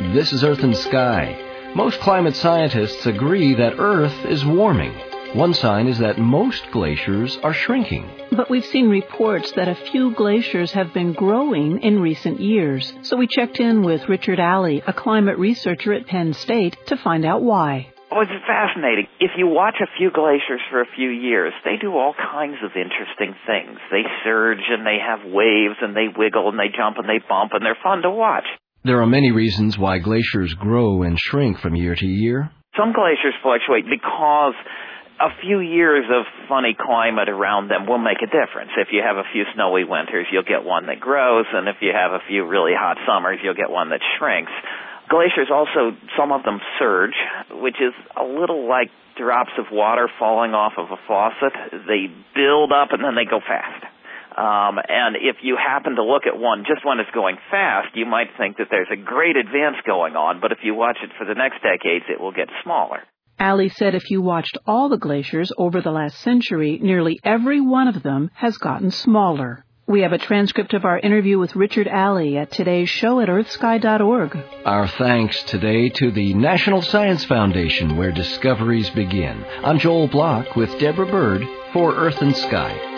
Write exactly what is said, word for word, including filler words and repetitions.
This is Earth and Sky. Most climate scientists agree that Earth is warming. One sign is that most glaciers are shrinking. But we've seen reports that a few glaciers have been growing in recent years. So we checked in with Richard Alley, a climate researcher at Penn State, to find out why. Oh, it's fascinating. If you watch a few glaciers for a few years, they do all kinds of interesting things. They surge and they have waves and they wiggle and they jump and they bump and they're fun to watch. There are many reasons why glaciers grow and shrink from year to year. Some glaciers fluctuate because a few years of funny climate around them will make a difference. If you have a few snowy winters, you'll get one that grows, and if you have a few really hot summers, you'll get one that shrinks. Glaciers also, some of them surge, which is a little like drops of water falling off of a faucet. They build up and then they go fast. Um, and if you happen to look at one just when it's going fast, you might think that there's a great advance going on, but if you watch it for the next decades, it will get smaller. Alley said if you watched all the glaciers over the last century, nearly every one of them has gotten smaller. We have a transcript of our interview with Richard Alley at today's show at earth sky dot org. Our thanks today to the National Science Foundation, where discoveries begin. I'm Joel Block with Deborah Bird for Earth and Sky.